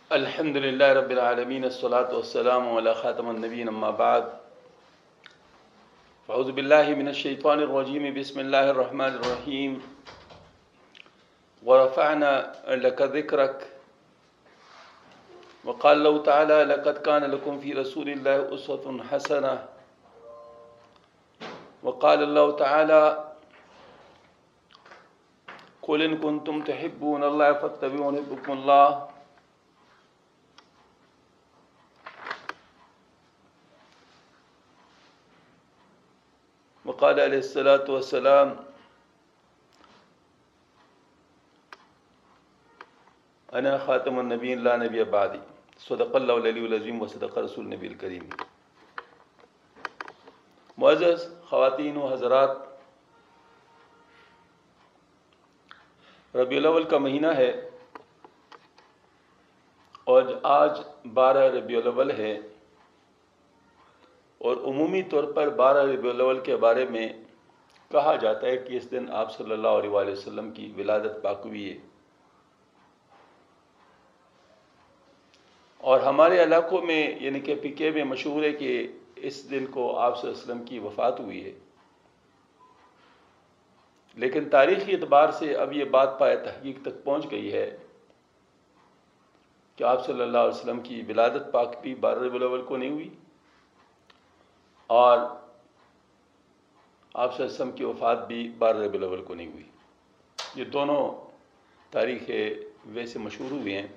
الحمد لله رب العالمين الصلاة والسلام على خاتم النبيين أما بعد فأعوذ بالله من الشيطان الرجيم بسم الله الرحمن الرحيم ورفعنا لك ذكرك وقال الله تعالى لقد كان لكم في رسول الله أسوة حسنة وقال الله تعالى قل إن كنتم تحبون الله فاتبعوني يحببكم الله وقال عليه الصلاة والسلام أنا خاتم النبيين لا نبي بعدي صدق الله العلي العظيم وصدق رسول النبي الكريم. معزز خواتین و حضرات، ربیع الاول کا مہینہ ہے اور آج 12 ربیع الاول ہے، اور عمومی طور پر 12 ربیع الاول کے بارے میں کہا جاتا ہے کہ اس دن آپ صلی اللہ علیہ وآلہ وسلم کی ولادت پاک ہوئی ہے، اور ہمارے علاقوں میں یعنی کہ پی کے میں مشہور ہے کہ اس دن کو آپ صلی اللہ علیہ وسلم کی وفات ہوئی ہے. لیکن تاریخی اعتبار سے اب یہ بات پائے تحقیق تک پہنچ گئی ہے کہ آپ صلی اللہ علیہ وسلم کی ولادت پاک بھی 12 ربیع الاول کو نہیں ہوئی، اور آپ صلی اللہ علیہ وسلم کی وفات بھی 12 ربیع الاول کو نہیں ہوئی. یہ دونوں تاریخیں ویسے مشہور ہوئی ہیں.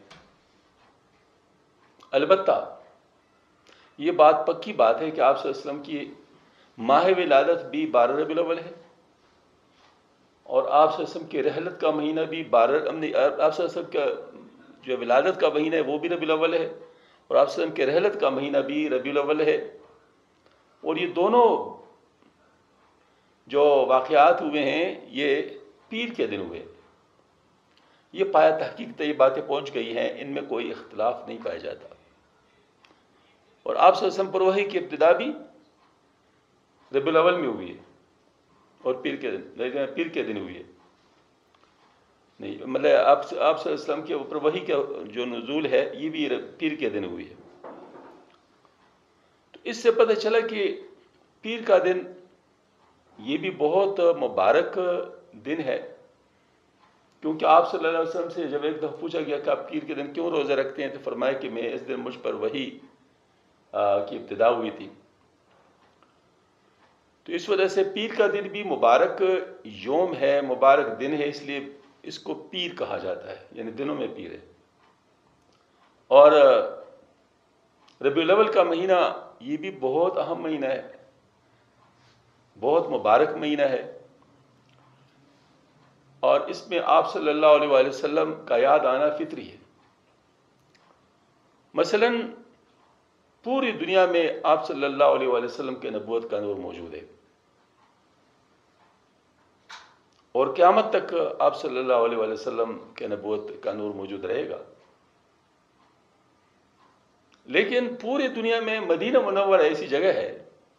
البتہ یہ بات پکی بات ہے کہ آپ صلی اللہ علیہ وسلم کی ماہ ولادت بھی 12 ربیع الاول ہے، اور آپ صلی اللہ علیہ وسلم کی رحلت کا مہینہ بھی آپ صلی اللہ علیہ وسلم کا جو ولادت کا مہینہ ہے وہ بھی ربیع الاول ہے، اور آپ صلی اللہ علیہ وسلم کے رحلت کا مہینہ بھی ربیع الاول ہے. اور یہ دونوں جو واقعات ہوئے ہیں یہ پیر کے دن ہوئے. یہ پایا تحقیق تک یہ باتیں پہنچ گئی ہیں، ان میں کوئی اختلاف نہیں پایا جاتا. اور آپ صلی اللہ علیہ وسلم پر وحی کی ابتدا بھی ربیع الاول میں ہوئی ہے اور پیر کے دن ہوئی ہے. نہیں مطلب آپ صلی اللہ علیہ وسلم کے اوپر وحی کا جو نزول ہے یہ بھی پیر کے دن ہوئی ہے. تو اس سے پتہ چلا کہ پیر کا دن یہ بھی بہت مبارک دن ہے، کیونکہ آپ صلی اللہ علیہ وسلم سے جب ایک دفعہ پوچھا گیا کہ آپ پیر کے دن کیوں روزہ رکھتے ہیں تو فرمایا کہ میں اس دن مجھ پر وحی کی ابتدا ہوئی تھی. تو اس وجہ سے پیر کا دن بھی مبارک یوم ہے، مبارک دن ہے، اس لیے اس کو پیر کہا جاتا ہے، یعنی دنوں میں پیر ہے. اور ربیع الاول کا مہینہ یہ بھی بہت اہم مہینہ ہے، بہت مبارک مہینہ ہے، اور اس میں آپ صلی اللہ علیہ وآلہ وسلم کا یاد آنا فطری ہے. مثلا پوری دنیا میں آپ صلی اللہ علیہ وآلہ وسلم کے نبوت کا نور موجود ہے، اور قیامت تک آپ صلی اللہ علیہ وآلہ وسلم کے نبوت کا نور موجود رہے گا. لیکن پوری دنیا میں مدینہ منورہ ایسی جگہ ہے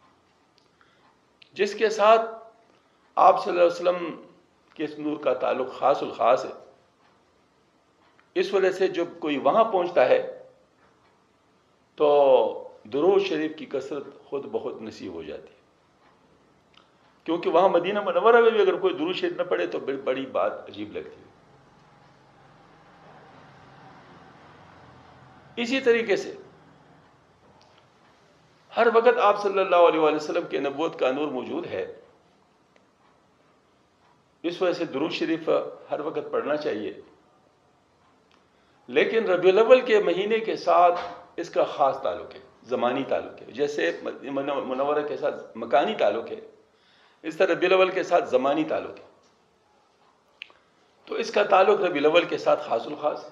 جس کے ساتھ آپ صلی اللہ علیہ وسلم کے اس نور کا تعلق خاص الخاص ہے. اس وجہ سے جب کوئی وہاں پہنچتا ہے تو درود شریف کی کثرت خود بہت نصیب ہو جاتی ہے، کیونکہ وہاں مدینہ منورہ میں بھی اگر کوئی درود شریف نہ پڑھے تو بڑی بات عجیب لگتی ہے. اسی طریقے سے ہر وقت آپ صلی اللہ علیہ وآلہ وسلم کے نبوت کا نور موجود ہے، اس وجہ سے درود شریف ہر وقت پڑھنا چاہیے. لیکن ربیع الاول کے مہینے کے ساتھ اس کا خاص تعلق ہے، زمانی تعلق ہے. جیسے منورہ کے ساتھ مکانی تعلق ہے، اس طرح ربیع الاول کے ساتھ زمانی تعلق ہے. تو اس کا تعلق ربیع الاول کے ساتھ خاص الخاص ہے.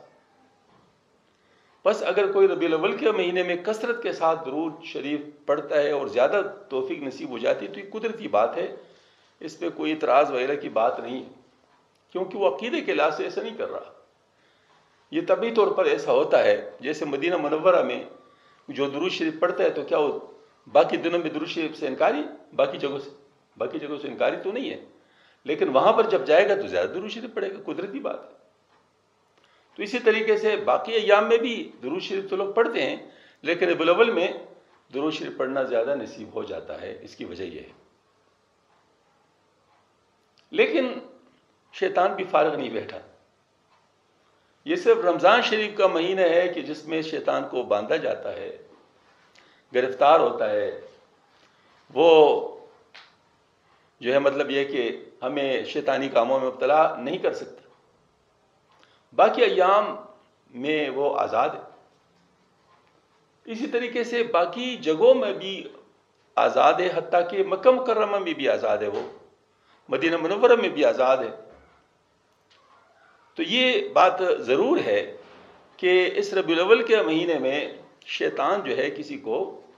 بس اگر کوئی ربیع الاول کے مہینے میں کثرت کے ساتھ درود شریف پڑھتا ہے اور زیادہ توفیق نصیب ہو جاتی ہے تو یہ قدرتی بات ہے، اس پہ کوئی اعتراض وغیرہ کی بات نہیں ہے، کیونکہ وہ عقیدے کے لحاظ سے ایسا نہیں کر رہا. یہ طبعی طور پر ایسا ہوتا ہے. جیسے مدینہ منورہ میں جو درود شریف پڑھتا ہے تو کیا وہ باقی دنوں میں درود شریف سے انکاری، باقی جگہوں سے انکاری تو نہیں ہے، لیکن وہاں پر جب جائے گا تو زیادہ درود شریف پڑھے گا، قدرتی بات ہے. تو اسی طریقے سے باقی ایام میں بھی درود شریف تو لوگ پڑھتے ہیں، لیکن ربیع الاول میں درود شریف پڑھنا زیادہ نصیب ہو جاتا ہے. اس کی وجہ یہ ہے. لیکن شیطان بھی فارغ نہیں بیٹھا. یہ صرف رمضان شریف کا مہینہ ہے کہ جس میں شیطان کو باندھا جاتا ہے، گرفتار ہوتا ہے. وہ جو ہے مطلب یہ کہ ہمیں شیطانی کاموں میں مبتلا نہیں کر سکتا. باقی ایام میں وہ آزاد ہے. اسی طریقے سے باقی جگہوں میں بھی آزاد ہے، حتیٰ کہ مکہ مکرمہ میں بھی آزاد ہے، وہ مدینہ منورہ میں بھی آزاد ہے. تو یہ بات ضرور ہے کہ اس ربیع الاول کے مہینے میں شیطان جو ہے کسی کو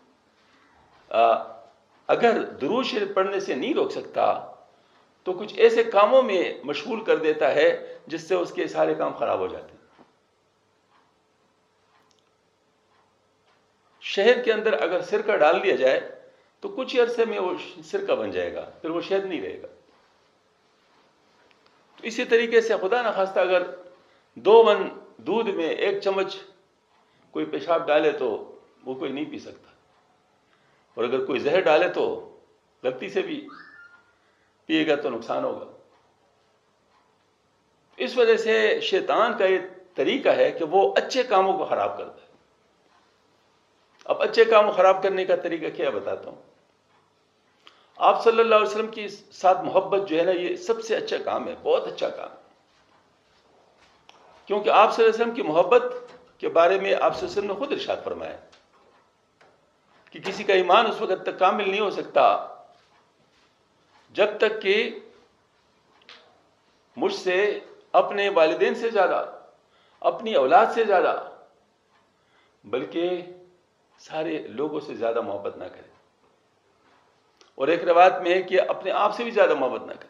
اگر درود شریف پڑھنے سے نہیں روک سکتا تو کچھ ایسے کاموں میں مشغول کر دیتا ہے جس سے اس کے سارے کام خراب ہو جاتے ہیں. شہد کے اندر اگر سرکہ ڈال دیا جائے تو کچھ عرصے میں وہ سرکہ بن جائے گا، پھر وہ شہد نہیں رہے گا. تو اسی طریقے سے خدا نخواستہ اگر 2 من دودھ میں 1 چمچ کوئی پیشاب ڈالے تو وہ کوئی نہیں پی سکتا، اور اگر کوئی زہر ڈالے تو غلطی سے بھی پیے گا تو نقصان ہوگا. اس وجہ سے شیطان کا یہ طریقہ ہے کہ وہ اچھے کاموں کو خراب کرتا ہے. اب اچھے کام خراب کرنے کا طریقہ کیا بتاتا ہوں. آپ صلی اللہ علیہ وسلم کی ساتھ محبت جو ہے نا، یہ سب سے اچھا کام ہے، بہت اچھا کام ہے. کیونکہ آپ صلی اللہ علیہ وسلم کی محبت کے بارے میں آپ صلی اللہ علیہ وسلم نے خود ارشاد فرمایا کہ کسی کا ایمان اس وقت تک کامل نہیں ہو سکتا جب تک کہ مجھ سے اپنے والدین سے زیادہ، اپنی اولاد سے زیادہ، بلکہ سارے لوگوں سے زیادہ محبت نہ کرے. اور ایک روایت میں ہے کہ اپنے آپ سے بھی زیادہ محبت نہ کرے.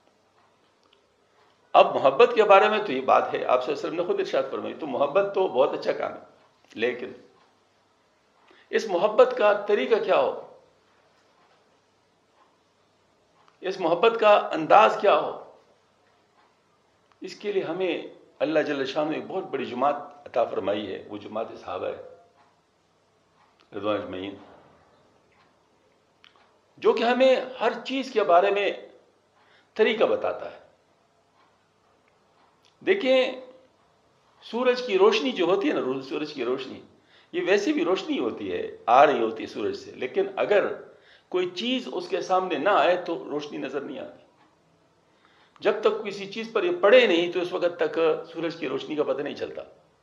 اب محبت کے بارے میں تو یہ بات ہے، آپ صلی اللہ علیہ وسلم نے خود ارشاد فرمائی. تو محبت تو بہت اچھا کام ہے، لیکن اس محبت کا طریقہ کیا ہو، اس محبت کا انداز کیا ہو، اس کے لیے ہمیں اللہ جل شانہ نے ایک بہت بڑی جماعت عطا فرمائی ہے. وہ جماعت صحابہ ہے رضوان اجمعین، جو کہ ہمیں ہر چیز کے بارے میں طریقہ بتاتا ہے. دیکھیں، سورج کی روشنی جو ہوتی ہے نا، سورج کی روشنی یہ ویسی بھی روشنی ہوتی ہے، آ رہی ہوتی ہے سورج سے، لیکن اگر کوئی چیز اس کے سامنے نہ آئے تو روشنی نظر نہیں آتی. جب تک کسی چیز پر یہ پڑے نہیں تو اس وقت تک سورج کی روشنی کا پتہ نہیں چلتا.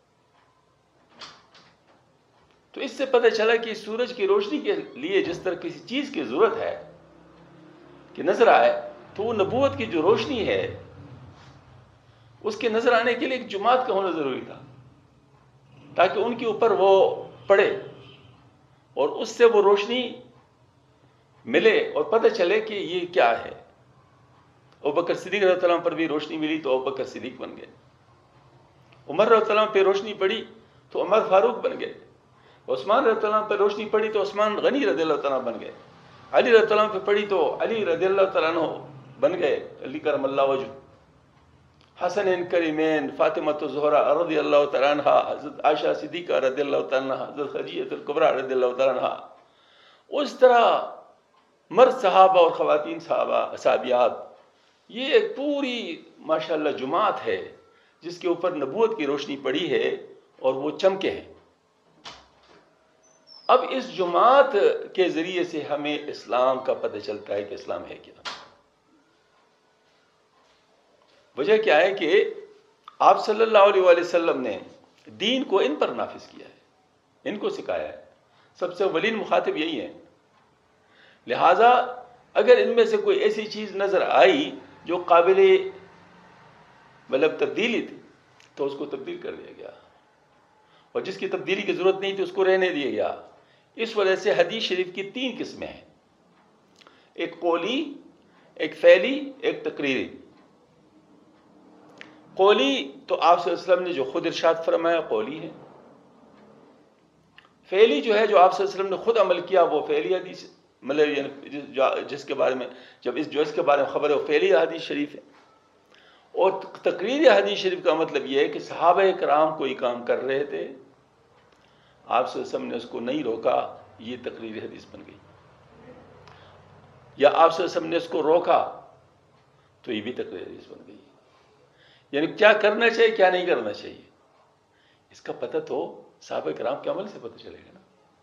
تو اس سے پتہ چلا کہ سورج کی روشنی کے لیے جس طرح کسی چیز کی ضرورت ہے کہ نظر آئے، تو وہ نبوت کی جو روشنی ہے اس کے نظر آنے کے لیے ایک جماعت کا ہونا ضروری تھا، تاکہ ان کے اوپر وہ پڑے اور اس سے وہ روشنی ملے اور پتہ چلے کہ یہ کیا ہے. ابوبکر صدیق رضی اللہ عنہ پر بھی روشنی ملی تو ابوبکر صدیق بن گئے. عمر رضی اللہ عنہ پہ روشنی پڑی تو عمر فاروق بن گئے. عثمان رضی اللہ عنہ پہ روشنی پڑی تو عثمان غنی رضی اللہ عنہ بن گئے. علی رضی اللہ عنہ پہ پڑی تو علی رضی اللہ عنہ بن گئے، علی کرم اللہ وجہ. حسن کریمین، فاطمہ الزہرا رضی اللہ تعالیٰ عنہ، حضرت عائشہ صدیقہ رضی اللہ تعالیٰ عنہ، حضرت خدیجہ الکبریٰ رضی اللہ تعالیٰ عنہ. اس طرح مرد صحابہ اور خواتین صحابیات، یہ ایک پوری ماشاءاللہ جماعت ہے جس کے اوپر نبوت کی روشنی پڑی ہے اور وہ چمکے ہیں. اب اس جماعت کے ذریعے سے ہمیں اسلام کا پتہ چلتا ہے کہ اسلام ہے کیا. وجہ کیا ہے کہ آپ صلی اللہ علیہ وآلہ وسلم نے دین کو ان پر نافذ کیا ہے، ان کو سکھایا ہے. سب سے اولین مخاطب یہی ہے. لہٰذا اگر ان میں سے کوئی ایسی چیز نظر آئی جو قابل تبدیلی تھی تو اس کو تبدیل کر دیا گیا، اور جس کی تبدیلی کی ضرورت نہیں تھی اس کو رہنے دیا گیا. اس وجہ سے حدیث شریف کی 3 قسمیں ہیں، ایک قولی، ایک فعلی، ایک تقریری. قولی تو آپ صلی اللہ علیہ وسلم نے جو خود ارشاد فرمایا قولی ہے. فعلی جو ہے جو آپ صلی اللہ علیہ وسلم نے خود عمل کیا وہ فعلی حدیث، مطلب جس کے بارے میں اس کے بارے میں خبر ہے وہ فعلی حدیث شریف ہے. اور تقریر حدیث شریف کا مطلب یہ ہے کہ صحابہ کرام کوئی کام کر رہے تھے، آپ صلی اللہ علیہ وسلم نے اس کو نہیں روکا، یہ تقریر حدیث بن گئی، یا آپ صلی اللہ علیہ وسلم نے اس کو روکا تو یہ بھی تقریر حدیث بن گئی۔ یعنی کیا کرنا چاہیے کیا نہیں کرنا چاہیے اس کا پتہ تو صحابہ کرام کے عمل سے پتہ چلے گا نا۔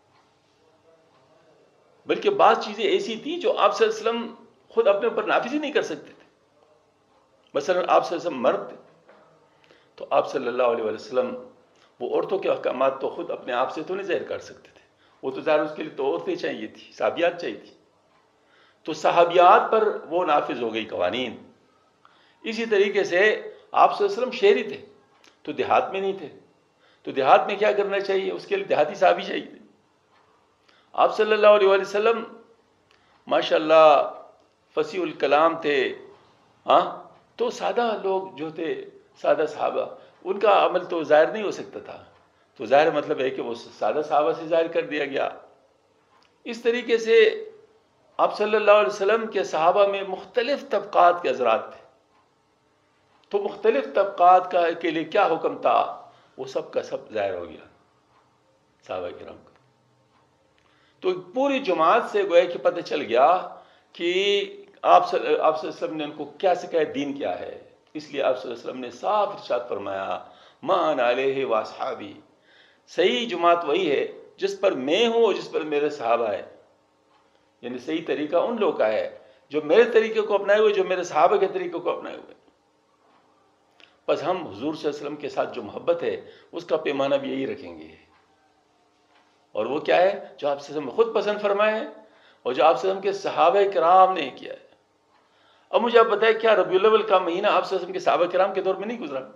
بلکہ بعض چیزیں ایسی تھیں جو آپ صلی اللہ علیہ وسلم خود اپنے اوپر نافذ ہی نہیں کر سکتے تھے۔ مثلا آپ صلی اللہ علیہ وسلم مرد تھے تو آپ صلی اللہ علیہ وسلم وہ عورتوں کے احکامات تو خود اپنے آپ سے تو نہیں ظاہر کر سکتے تھے، وہ تو ظاہر اس کے لیے تو عورتیں چاہیے تھی، صحابیات چاہیے تھی، تو صحابیات پر وہ نافذ ہو گئی قوانین۔ اسی طریقے سے آپ صلی اللہ علیہ وسلم شہری تھے تو دیہات میں نہیں تھے، تو دیہات میں کیا کرنا چاہیے، اس کے لیے دیہاتی صحابی چاہیے تھے۔ آپ صلی اللہ علیہ وسلم ماشاء اللہ فصیح الکلام تھے، ہاں، تو سادہ لوگ جو تھے، سادہ صحابہ، ان کا عمل تو ظاہر نہیں ہو سکتا تھا، تو ظاہر مطلب ہے کہ وہ سادہ صحابہ سے ظاہر کر دیا گیا۔ اس طریقے سے آپ صلی اللہ علیہ وسلم کے صحابہ میں مختلف طبقات کے حضرات تھے، تو مختلف طبقات کے لیے کیا حکم تھا وہ سب کا سب ظاہر ہو گیا صحابہ کرام کا۔ تو پوری جماعت سے گویا کہ پتہ چل گیا کہ آپ صلی اللہ علیہ وسلم نے ان کو کیا سکھایا، دین کیا ہے۔ اس لیے آپ صلی اللہ علیہ وسلم نے صاف ارشاد فرمایا ما انا علیہ واصحابی، صحیح جماعت وہی ہے جس پر میں ہوں اور جس پر میرے صحابہ ہیں، یعنی صحیح طریقہ ان لوگوں کا ہے جو میرے طریقے کو اپنائے ہوئے، جو میرے صحابہ کے طریقے کو اپنائے ہوئے۔ بس ہم حضور صلی اللہ علیہ وسلم کے ساتھ جو محبت ہے اس کا پیمانہ بھی یہی رکھیں گے، اور وہ کیا ہے جو آپ صلی اللہ علیہ وسلم نے خود پسند فرمائے ہیں اور جو آپ صلی اللہ علیہ وسلم کے صحابہ کرام نے کیا ہے۔ اب مجھے آپ بتائیں کیا ربیع الاول کا مہینہ آپ صلی اللہ علیہ وسلم کے صحابہ کرام کے دور میں نہیں گزرا؟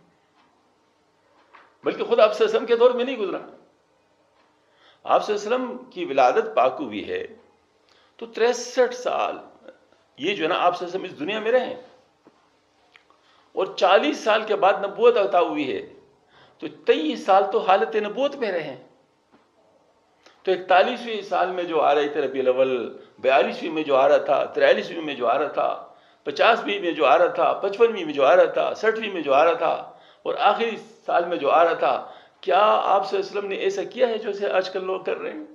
بلکہ خود آپ صلی اللہ علیہ وسلم کے دور میں نہیں گزرا۔ آپ صلی اللہ علیہ وسلم کی ولادت پاک ہوئی ہے تو 63 سال یہ جو ہے نا آپ صلی اللہ علیہ وسلم اس دنیا میں رہے، اور 40 سال کے بعد نبوت عطا ہوئی ہے، تو 23 سال تو حالت نبوت میں رہے۔ تو 41ویں سال میں جو آ رہے تھے ربیع الاول، 42ویں میں جو آ رہا تھا، 43ویں میں جو آ رہا تھا، 50ویں میں جو آ رہا تھا، 55ویں میں جو آ رہا تھا، 60ویں میں جو آ رہا تھا، اور آخری سال میں جو آ رہا تھا، کیا آپ صلی اللہ علیہ وسلم نے ایسا کیا ہے جو اسے آج کل لوگ کر رہے ہیں؟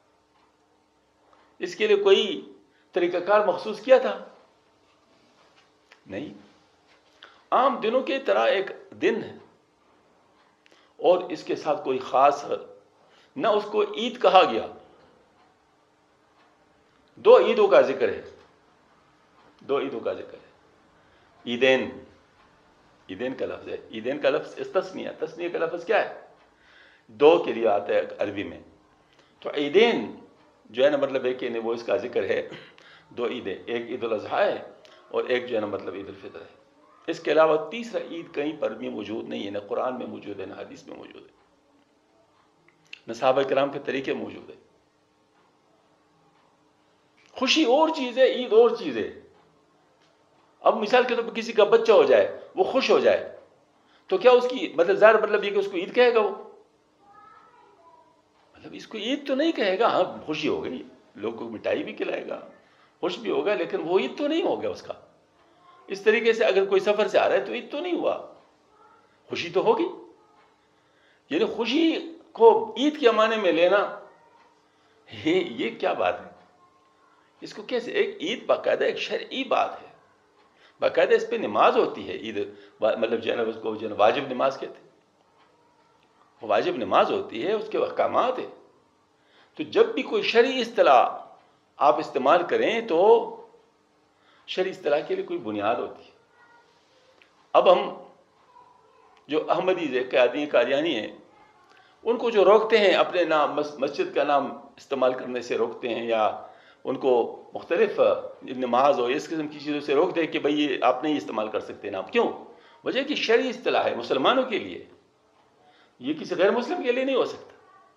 اس کے لیے کوئی طریقہ کار مخصوص کیا تھا؟ نہیں، عام دنوں کی طرح ایک دن ہے اور اس کے ساتھ کوئی خاص نہ اس کو عید کہا گیا۔ 2 عیدوں کا ذکر ہے، 2 عیدوں کا ذکر ہے، عیدین، عیدین کا لفظ ہے، عیدین کا لفظ تسنیہ، تسنیہ کا لفظ کیا ہے؟ 2 کے لیے آتا ہے عربی میں، تو عیدین جو ہے نا مطلب ہے کہ وہ اس کا ذکر ہے 2 عیدیں، ایک عید الاضحیٰ ہے اور ایک جو ہے نا مطلب عید الفطر ہے۔ اس کے علاوہ تیسرا عید کہیں پر بھی موجود نہیں ہے، نہ قرآن میں موجود ہے، نہ حدیث میں موجود ہے، نہ صحابہ کرام کے طریقے موجود ہے۔ خوشی اور چیز ہے، عید اور چیز ہے۔ اب مثال کے طور پر کسی کا بچہ ہو جائے، وہ خوش ہو جائے، تو کیا اس کی مطلب ظاہر مطلب یہ کہ اس کو عید کہے گا؟ وہ مطلب اس کو عید تو نہیں کہے گا، ہاں خوشی ہو گئی، لوگوں کو مٹھائی بھی کھلائے گا، خوش بھی ہوگا، لیکن وہ عید تو نہیں ہو گیا اس کا۔ اس طریقے سے اگر کوئی سفر سے آ رہا ہے تو عید تو نہیں ہوا، خوشی تو ہوگی۔ یعنی خوشی کو عید کے معنی میں لینا یہ کیا بات ہے؟ اس کو کیسے؟ ایک عید باقاعدہ ایک شرعی بات ہے، باقاعدہ اس پہ نماز ہوتی ہے، عید مطلب جو ہے نا اس کو جو ہے نا واجب نماز کہتے ہیں، واجب نماز ہوتی ہے، اس کے احکامات ہیں۔ تو جب بھی کوئی شرعی اصطلاح آپ استعمال کریں تو شرعی اصطلاح کے لیے کوئی بنیاد ہوتی ہے۔ اب ہم جو احمدی قادیانی ہیں ان کو جو روکتے ہیں اپنے نام مسجد کا نام استعمال کرنے سے روکتے ہیں، یا ان کو مختلف نماز اور اس قسم کی چیزوں سے روک دے کہ بھئی یہ آپ نہیں استعمال کر سکتے نام، کیوں؟ وجہ کہ شرعی اصطلاح ہے، مسلمانوں کے لیے، یہ کسی غیر مسلم کے لیے نہیں ہو سکتا۔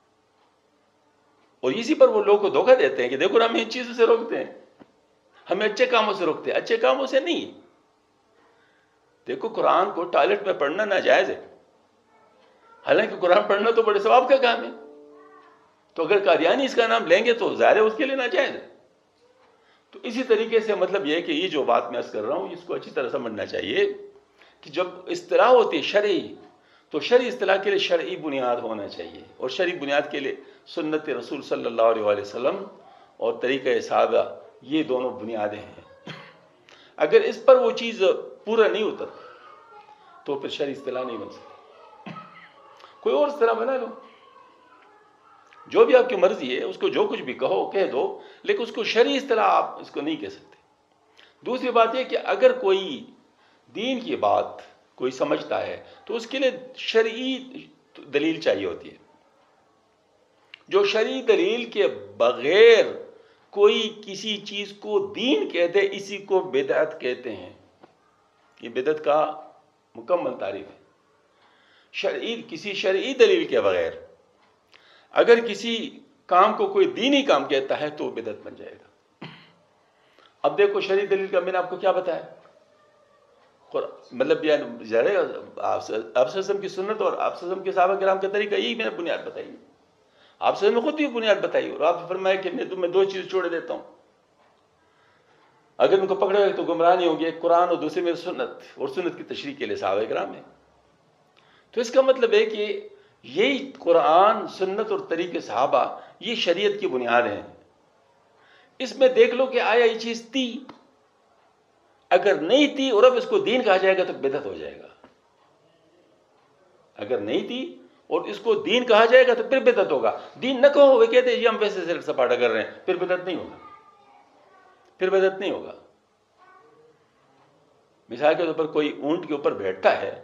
اور اسی پر وہ لوگوں کو دھوکہ دیتے ہیں کہ دیکھو ہمیں ان چیزوں سے روکتے ہیں، ہمیں اچھے کاموں سے روکتے ہیں، اچھے کاموں سے نہیں۔ دیکھو قرآن کو ٹوائلٹ میں پڑھنا ناجائز ہے، حالانکہ قرآن پڑھنا تو بڑے ثواب کا کام ہے، تو اگر قادیانی اس کا نام لیں گے تو ظاہر ہے اس کے لیے ناجائز ہے۔ تو اسی طریقے سے مطلب یہ ہے کہ یہ جو بات میں عرض کر رہا ہوں اس کو اچھی طرح سمجھنا چاہیے کہ جب اصطلاح ہوتی ہے شرعی، تو شرعی اصطلاح کے لیے شرعی بنیاد ہونا چاہیے، اور شرعی بنیاد کے لیے سنت رسول صلی اللہ علیہ وسلم اور طریقہ صحابہ، یہ دونوں بنیادیں ہیں۔ اگر اس پر وہ چیز پورا نہیں اتر تو پھر شرعی اصطلاح نہیں بن سکتی۔ کوئی اور اصطلاح بنا لو، جو بھی آپ کی مرضی ہے، اس کو جو کچھ بھی کہو کہہ دو، لیکن اس کو شرعی اصطلاح آپ اس کو نہیں کہہ سکتے۔ دوسری بات یہ کہ اگر کوئی دین کی بات کوئی سمجھتا ہے تو اس کے لیے شرعی دلیل چاہیے ہوتی ہے۔ جو شرعی دلیل کے بغیر کوئی کسی چیز کو دین کہتے، اسی کو بدعت کہتے ہیں۔ یہ بدعت کا مکمل تعریف ہے۔ کسی شرعی دلیل کے بغیر اگر کسی کام کو کوئی دینی کام کہتا ہے تو وہ بدعت بن جائے گا۔ اب دیکھو شرعی دلیل کا میں نے آپ کو کیا بتایا، مطلب آپ صلی اللہ علیہ وسلم کی سنت اور آپ صلی اللہ علیہ وسلم کے صحابہ کرام کا طریقہ، یہی میں نے بنیاد بتائی۔ آپ صلی اللہ علیہ وسلم نے خود بھی بنیاد بتائی، اور آپ نے فرمایا کہ میں تمہیں دو چیز چھوڑ دیتا ہوں، اگر ان کو پکڑے گا تو گمراہ نہیں ہوں گے، ایک قرآن اور دوسری میری سنت، اور سنت کی تشریح کے لیے صحابہ کرام ہیں۔ تو اس کا مطلب ہے کہ یہی قرآن، سنت اور طریقے صحابہ یہ شریعت کی بنیاد ہیں۔ اس میں دیکھ لو کہ آیا یہ چیز تھی، اگر نہیں تھی اور اب اس کو دین کہا جائے گا تو بدعت ہو جائے گا۔ اگر نہیں تھی اور اس کو دین کہا جائے گا تو پھر بدعت ہوگا۔ دین نہ کہو، وہ کہتے ہیں جی ہم ویسے سر سپاٹا کر رہے ہیں، پھر بدعت نہیں ہوگا، پھر بدعت نہیں ہوگا۔ مثال کے طور پر کوئی اونٹ کے اوپر بیٹھتا ہے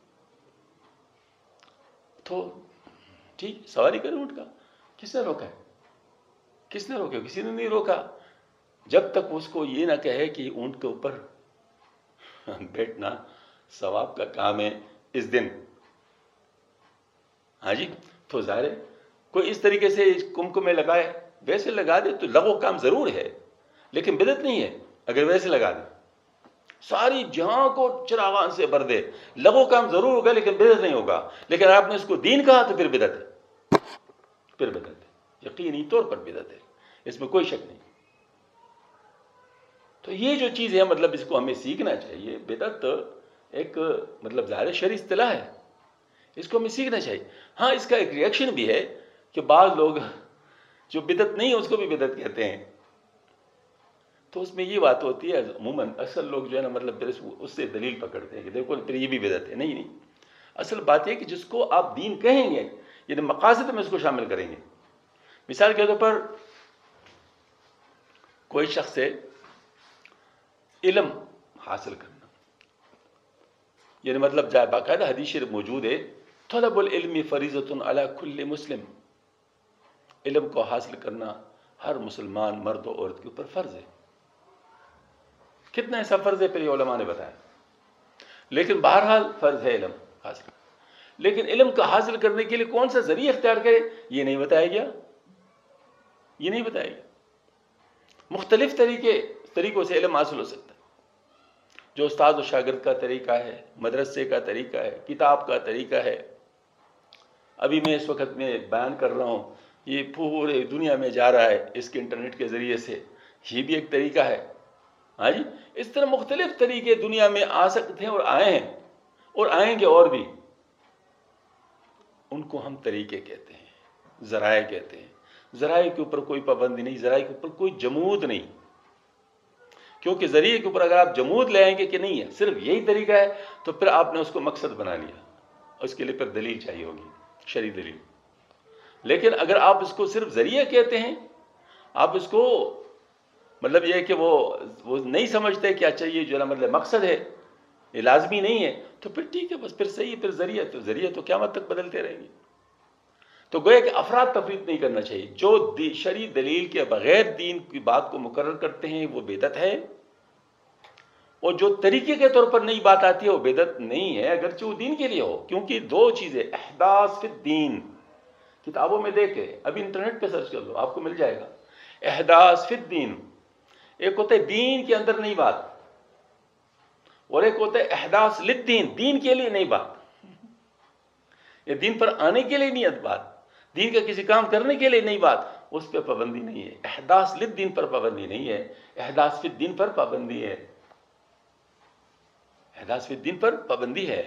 تو ٹھیک سواری کرے اونٹ کا، کس نے روکا ہے؟ کس نے روکا؟ کسی نے نہیں روکا، جب تک اس کو یہ نہ کہے کہ اونٹ کے اوپر بیٹھنا ثواب کا کام ہے اس دن۔ ہاں جی، تو ظاہر ہے کوئی اس طریقے سے کمکمے لگائے، ویسے لگا دے تو لغو کام ضرور ہے لیکن بدعت نہیں ہے۔ اگر ویسے لگا دے، ساری جہاں کو چراغان سے بھر دے، لغو کام ضرور ہوگا لیکن بدعت نہیں ہوگا۔ لیکن آپ نے اس کو دین کہا تو پھر بدعت ہے، پھر بدعت ہے، یقینی طور پر بدعت ہے، اس میں کوئی شک نہیں۔ تو یہ جو چیز ہے مطلب اس کو ہمیں سیکھنا چاہیے۔ بدعت ایک مطلب ظاہر شرعی اصطلاح ہے، اس کو ہمیں سیکھنا چاہیے۔ ہاں اس کا ایک ریئیکشن بھی ہے کہ بعض لوگ جو بدعت نہیں ہے اس کو بھی بدعت کہتے ہیں، تو اس میں یہ بات ہوتی ہے عموماً اصل لوگ جو ہے نا مطلب پھر اس سے دلیل پکڑتے ہیں کہ دیکھو پھر یہ بھی بدعت ہے۔ نہیں، اصل بات یہ کہ جس کو آپ دین کہیں گے یعنی مقاصد میں اس کو شامل کریں گے۔ مثال کے طور پر کوئی شخص ہے علم حاصل کرنا، یعنی مطلب جائے باقاعدہ حدیث شریف موجود ہے، طلب العلم فریضۃ علی کل مسلم، علم کو حاصل کرنا ہر مسلمان مرد و عورت کے اوپر فرض ہے۔ کتنا ایسا فرض ہے پھر یہ علماء نے بتایا، لیکن بہرحال فرض ہے علم حاصل۔ لیکن علم کا حاصل کرنے کے لیے کون سا ذریعہ اختیار کرے یہ نہیں بتایا گیا، یہ نہیں بتایا گیا۔ مختلف طریقوں سے علم حاصل ہو سکتا ہے، جو استاد و شاگرد کا طریقہ ہے، مدرسے کا طریقہ ہے، کتاب کا طریقہ ہے۔ ابھی میں اس وقت میں بیان کر رہا ہوں، یہ پورے دنیا میں جا رہا ہے اس کے انٹرنیٹ کے ذریعے سے، یہ بھی ایک طریقہ ہے۔ ہاں جی، اس طرح مختلف طریقے دنیا میں آ سکتے ہیں اور آئے ہیں اور آئیں گے اور بھی، ان کو ہم طریقے کہتے ہیں، ذرائع کہتے ہیں۔ ذرائع کے اوپر کوئی پابندی نہیں، ذرائع کے اوپر کوئی جمود نہیں، کیونکہ ذریعے کے اوپر اگر آپ جمود لے آئیں گے کہ نہیں ہے صرف یہی طریقہ ہے تو پھر آپ نے اس کو مقصد بنا لیا، اس کے لیے پھر دلیل چاہیے ہوگی، شرعی دلیل۔ لیکن اگر آپ اس کو صرف ذریعہ کہتے ہیں، آپ اس کو مطلب یہ ہے کہ وہ نہیں سمجھتے کہ اچھا یہ جو ہے مطلب مقصد ہے، یہ لازمی نہیں ہے، تو پھر ٹھیک ہے، بس پھر صحیح ہے، پھر ذریعہ تو قیامت تک بدلتے رہیں گے۔ تو گویا کہ افراد تفریق نہیں کرنا چاہیے۔ جو شرعی دلیل کے بغیر دین کی بات کو مقرر کرتے ہیں وہ بدعت ہے، اور جو طریقے کے طور پر نئی بات آتی ہے وہ بدعت نہیں ہے، اگرچہ وہ دین کے لیے ہو۔ کیونکہ دو چیزیں، احداث فی الدین، کتابوں میں دیکھیں، ابھی انٹرنیٹ پہ سرچ کر لو آپ کو مل جائے گا۔ احداث فی الدین، ایک ہوتا ہے دین کے اندر نئی بات، اور ایک ہوتا ہے احداث للدین، دین کے لیے نئی بات، یا دین پر آنے کے لیے نہیں بات، دین کا کسی کام کرنے کے لیے نئی بات، اس پہ پابندی نہیں ہے۔ احداث للدین پر پابندی نہیں ہے، احداث فی الدین پر پابندی ہے۔ احداث فی الدین پر پابندی ہے.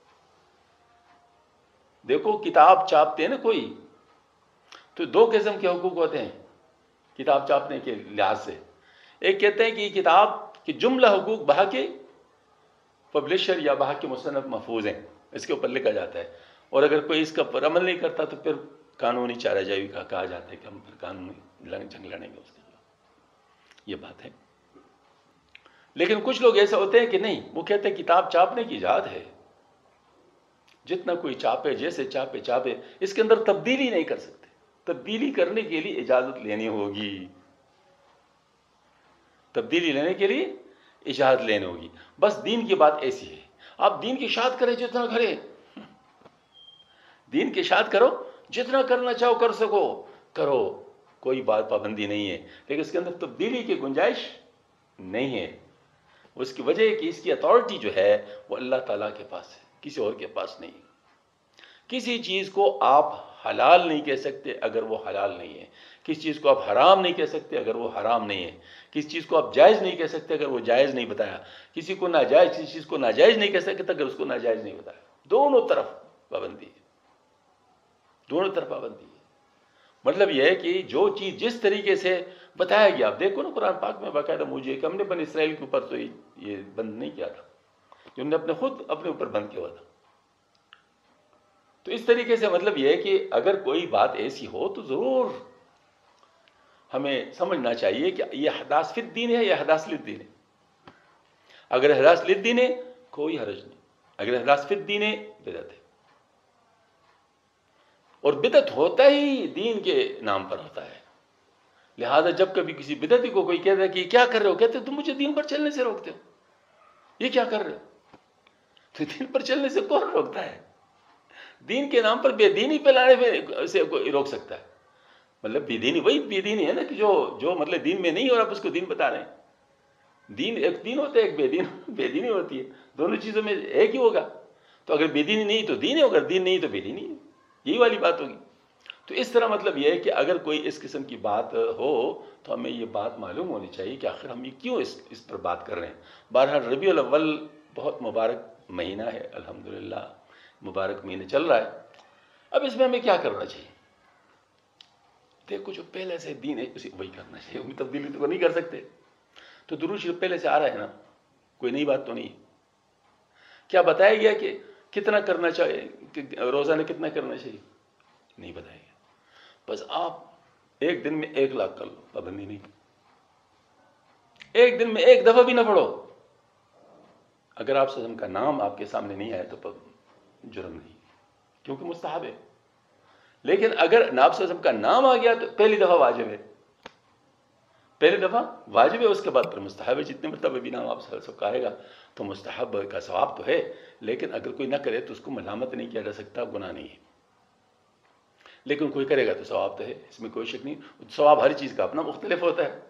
دیکھو کتاب چھاپتے ہیں نا کوئی, تو دو قسم کے حقوق ہوتے ہیں کتاب چھاپنے کے لحاظ سے. ایک کہتے ہیں کہ یہ کتاب کے جملہ حقوق بہا کے پبلشر یا بہا کے مصنف محفوظ ہیں, اس کے اوپر لکھا جاتا ہے, اور اگر کوئی اس کا پر عمل نہیں کرتا تو پھر قانونی چارہ جائی کا کہا جاتا ہے کہ ہم پھر قانونی جنگ لڑیں گے اس کے خلاف. یہ بات ہے. لیکن کچھ لوگ ایسے ہوتے ہیں کہ نہیں, وہ کہتے ہیں کتاب چھاپنے کی اجازت ہے, جتنا کوئی چاپے, جیسے چاپے, اس کے اندر تبدیلی نہیں کر سکتے. تبدیلی کرنے کے لیے اجازت لینی ہوگی, تبدیلی لینے کے لیے اجازت لینی ہوگی. بس دین کی بات ایسی ہے, آپ دین کی اشاعت کریں جتنا کریں, دین کی اشاعت کرو, جتنا کرنا چاہو کر سکو کرو, کوئی بات پابندی نہیں ہے. لیکن اس کے اندر تبدیلی کی گنجائش نہیں ہے. اس کی وجہ ہے کہ اس کی اتھارٹی جو ہے وہ اللہ تعالیٰ کے پاس ہے, کسی اور کے پاس نہیں. کسی چیز کو آپ حلال نہیں کہہ سکتے اگر وہ حلال نہیں ہے, کسی چیز کو آپ حرام نہیں کہہ سکتے اگر وہ حرام نہیں ہے, کسی چیز کو آپ جائز نہیں کہہ سکتے اگر وہ جائز نہیں بتایا, کسی کو ناجائز, کسی چیز کو ناجائز نہیں کہہ سکتے اگر اس کو ناجائز نہیں بتایا. دونوں طرف پابندی ہے, دونوں طرف پابندی ہے. مطلب یہ ہے کہ جو چیز جس طریقے سے بتایا گیا, آپ دیکھو نا قرآن پاک میں باقاعدہ مجھے کہ ہم نے بنی اسرائیل کے اوپر تو یہ بند نہیں کیا تھا, کہ انہوں نے اپنے خود اپنے اوپر بند کیا ہوا تھا. تو اس طریقے سے مطلب یہ ہے کہ اگر کوئی بات ایسی ہو تو ضرور ہمیں سمجھنا چاہیے کہ یہ احداث فی الدین ہے یا احداث للدین ہے. اگر احداث للدین ہے کوئی حرج نہیں, اگر احداث فی الدین ہے بدعت ہے. اور بدعت ہوتا ہی دین کے نام پر ہوتا ہے. لہذا جب کبھی کسی بدعتی کو کوئی کہتا ہے کہ کیا کر رہے ہو, کہتے تم مجھے دین پر چلنے سے روکتے ہو, یہ کیا کر رہے ہو؟ تو دین پر چلنے سے کون روکتا ہے؟ دین کے نام پر بے دینی پھیلانے میں سے کوئی روک سکتا ہے؟ مطلب بے دینی وہی بے دینی ہے نا کہ جو مطلب دین میں نہیں اور آپ اس کو دین بتا رہے ہیں. دین ایک دین ہوتا ہے, ایک بے دینی ہوتی ہے, دونوں چیزوں میں ایک ہی ہوگا. تو اگر بے دینی نہیں تو دین ہے, اگر دین نہیں تو بے دینی ہے, یہی والی بات ہوگی. تو اس طرح مطلب یہ ہے کہ اگر کوئی اس قسم کی بات ہو تو ہمیں یہ بات معلوم ہونی چاہیے کہ آخر ہم یہ کیوں اس پر بات کر رہے ہیں. بہرحال ربیع الاول بہت مبارک مہینہ ہے, الحمدللہ مبارک مہینہ چل رہا ہے. اب اس میں ہمیں کیا کرنا چاہیے؟ دیکھو جو پہلے سے دین ہے اسے وہی کرنا چاہیے, ہم تبدیلی تو نہیں کر سکتے. تو درود شریف پہلے سے آ رہا ہے نا, کوئی نئی بات تو نہیں. کیا بتایا گیا کہ کتنا کرنا چاہیے, کہ روزانہ کتنا کرنا چاہیے؟ نہیں بتایا گیا. بس آپ ایک دن میں 1 لاکھ کر لو, پابندی نہیں. ایک دن میں 1 دفعہ بھی نہ پڑھو. اگر آپ سے کا نام آپ کے سامنے نہیں آیا تو جرم نہیں, کیونکہ مستحب ہے. لیکن اگر ناب سے کا نام آ گیا تو پہلی دفعہ واجب ہے, پہلی دفعہ واجب ہے, اس کے بعد پھر مستحب ہے. جتنے مرتبہ بھی نام آپ سے کا آئے گا تو مستحب کا ثواب تو ہے, لیکن اگر کوئی نہ کرے تو اس کو ملامت نہیں کیا جا سکتا, گناہ نہیں ہے. لیکن کوئی کرے گا تو ثواب تو ہے, اس میں کوئی شک نہیں. ثواب ہر چیز کا اپنا مختلف ہوتا ہے.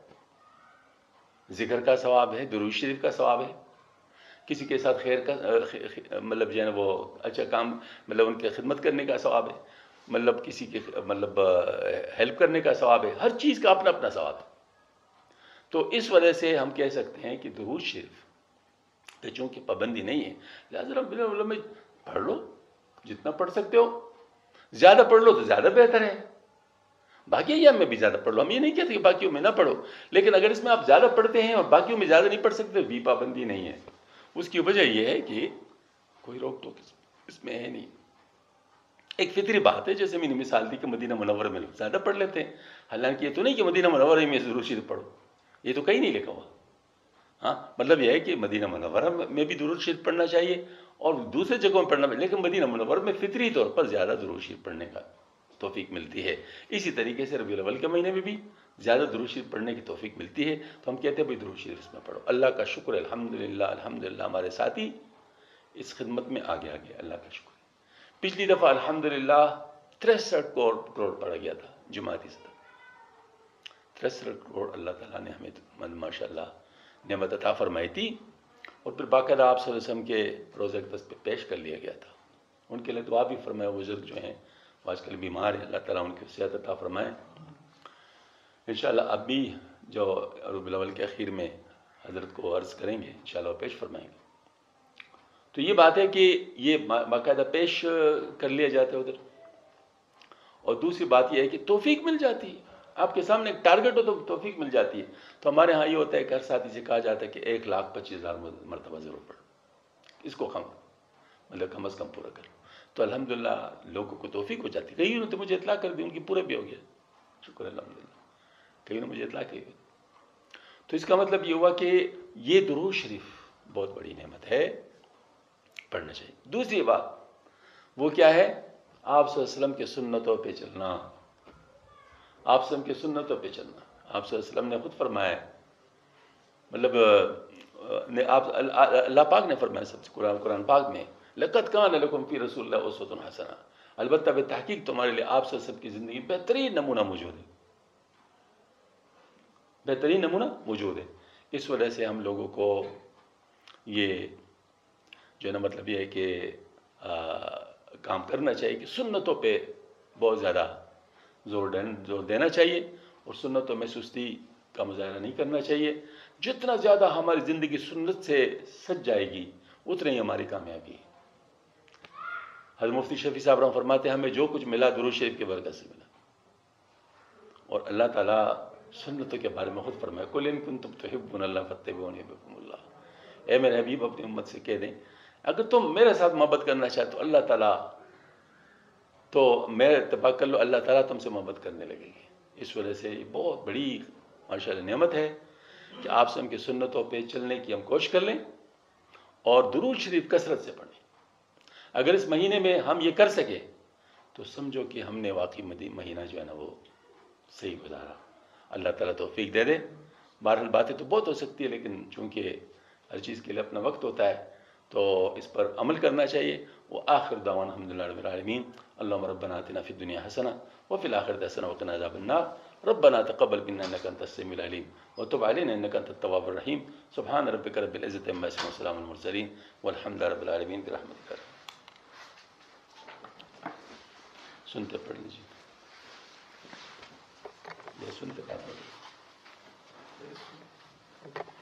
ذکر کا ثواب ہے, درود شریف کا ثواب ہے, کسی کے ساتھ خیر کا مطلب جو ہے وہ اچھا کام مطلب ان کے خدمت کرنے کا ثواب ہے, مطلب کسی کے مطلب ہیلپ کرنے کا ثواب ہے. ہر چیز کا اپنا اپنا ثواب ہے. تو اس وجہ سے ہم کہہ سکتے ہیں کہ درود شریف کہ چونکہ پابندی نہیں ہے, لہٰذا رب میں پڑھ لو, جتنا پڑھ سکتے ہو. زیادہ پڑھ لو تو زیادہ بہتر ہے, باقی ایام میں بھی زیادہ پڑھ لو. ہم یہ نہیں کہتے کہ باقیوں میں نہ پڑھو, لیکن اگر اس میں آپ زیادہ پڑھتے ہیں اور باقیوں میں زیادہ نہیں پڑھ سکتے بھی پابندی نہیں ہے. اس کی وجہ یہ ہے کہ کوئی روک ٹوک اس میں ہے نہیں. ایک فطری بات ہے, جیسے میں نے مثال دی کہ مدینہ منورہ میں لوگ زیادہ پڑھ لیتے ہیں. حالانکہ یہ تو نہیں کہ مدینہ منورہ میں درود شریف پڑھو, یہ تو کہیں نہیں لکھا ہوا. ہاں مطلب یہ ہے کہ مدینہ منورہ میں بھی درود شریف پڑھنا چاہیے اور دوسرے جگہوں میں پڑھنا چاہیے, لیکن مدینہ منورہ میں فطری طور پر زیادہ درود شریف پڑھنے کا توفیق ملتی ہے. اسی طریقے سے ربیع الاول کے مہینے میں بھی زیادہ درود شریف پڑھنے کی توفیق ملتی ہے. تو ہم کہتے ہیں بھائی درود شریف اس میں پڑھو. اللہ کا شکر ہے, الحمدللہ ہمارے ساتھی اس خدمت میں آگے آگے, اللہ کا شکر ہے. پچھلی دفعہ الحمدللہ 63 کروڑ پڑھا گیا تھا جماعتی صدقہ. 63 کروڑ اللہ تعالیٰ نے ہمیں ماشاء اللہ نعمت عطا فرمائی تھی. اور پھر باقاعدہ آپ صلی اللہ علیہ وسلم کے روزہ اقدس پہ پیش کر لیا گیا تھا. ان کے لیے دعا بھی فرمائے. بزرگ جو ہیں وہ آج کل بیمار ہیں, اللہ تعالیٰ ان کی صحت عطا فرمائے. انشاءاللہ اب بھی جو ربیع الاول کے اخیر میں حضرت کو عرض کریں گے, انشاءاللہ وہ پیش فرمائیں گے. تو یہ بات ہے کہ یہ باقاعدہ پیش کر لیا جاتا ہے ادھر. اور دوسری بات یہ ہے کہ توفیق مل جاتی ہے. آپ کے سامنے ایک ٹارگٹ ہو تو توفیق مل جاتی ہے. تو ہمارے ہاں یہ ہوتا ہے کہ ہر ساتھی سے کہا جاتا ہے کہ 1,25,000 مرتبہ ضرور پڑھ, اس کو کم از کم پورا کرو. تو الحمدللہ لوگوں کو توفیق ہو جاتی ہے. کئی نے تو مجھے اطلاع کر دی, ان کی پورے بھی ہو گیا, شکر الحمدللہ. کئی نے مجھے اطلاع کی. تو اس کا مطلب یہ ہوا کہ یہ درود شریف بہت بڑی نعمت ہے, پڑھنا چاہیے. دوسری بات وہ کیا ہے؟ آپ صلی اللہ علیہ وسلم کے سنتوں پہ چلنا. آپ صلی اللہ علیہ وسلم کے سنتوں پہ چلنا. آپ صلی اللہ علیہ وسلم نے خود فرمایا, مطلب اللہ پاک نے فرمایا سب سے قرآن پاک میں, لقد کان لکم فی رسول اللہ اسوۃ حسنہ. البتہ بے تحقیق تمہارے لیے آپ صلی اللہ علیہ وسلم کی زندگی بہترین نمونہ موجود ہے, بہترین نمونہ موجود ہے. اس وجہ سے ہم لوگوں کو یہ جو ہے نا, مطلب یہ ہے کہ کام کرنا چاہیے کہ سنتوں پہ بہت زیادہ زور دینا چاہیے, اور سنتوں میں سستی کا مظاہرہ نہیں کرنا چاہیے. جتنا زیادہ ہماری زندگی سنت سے سج جائے گی اتنی ہی ہماری کامیابی ہے. حضرت مفتی شفیع صاحب رحمۃ فرماتے ہیں ہمیں جو کچھ ملا درود شریف کی برکت سے ملا. اور اللہ تعالیٰ سنتوں کے بارے میں خود فرمایا, قل ان کنتم تحبون اللہ فاتبعونی یحببکم اللہ. اے میرے حبیب اپنی امت سے کہہ دیں اگر تم میرے ساتھ محبت کرنا چاہتے تو اللہ تعالیٰ, تو میرا اتباع کر لو, اللہ تعالیٰ تم سے محبت کرنے لگے گی. اس وجہ سے یہ بہت بڑی ماشاءاللہ نعمت ہے کہ آپ سے ہم کی سنتوں پہ چلنے کی ہم کوشش کر لیں اور درود شریف کثرت سے پڑھیں. اگر اس مہینے میں ہم یہ کر سکے تو سمجھو کہ ہم نے واقعی مہینہ جو ہے نا وہ صحیح گزارا. اللہ تعالیٰ توفیق دے دے. بہرحال باتیں تو بہت ہو سکتی ہے, لیکن چونکہ ہر چیز کے لیے اپنا وقت ہوتا ہے تو اس پر عمل کرنا چاہیے. وآخر دعوانا الحمدللہ رب العالمین. اللہم ربنا آتنا فی الدنیا حسنہ وفی الآخرۃ حسنہ وقنا عذاب النار. ربنا تقبل منا انک انت السمیع العلیم وتب علینا انک انت التواب الرحیم. سبحان ربک رب العزۃ عما یصفون وسلام علی المرسلین والحمدللہ رب العالمین برحمتک. سنتے پڑھ لیجیے, یہ سنتے بات.